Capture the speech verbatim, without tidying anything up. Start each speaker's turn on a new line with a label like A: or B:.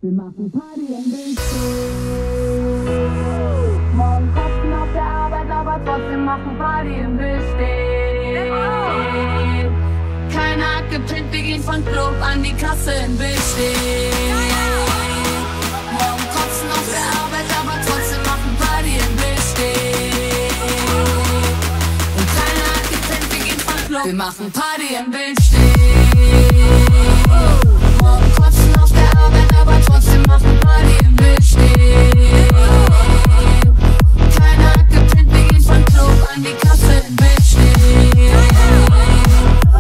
A: Wir machen Party im Bildschirm. Morgen Kosten auf der Arbeit, aber trotzdem machen Party im Bildschirm. Keiner hat gepinnt, wir gehen von Club an die Kasse im Bildschirm. Morgen Kosten auf der Arbeit, aber trotzdem machen Party im Bildschirm. Und keiner hat gepinnt, wir gehen von Club. Wir machen Party im Bildschirm.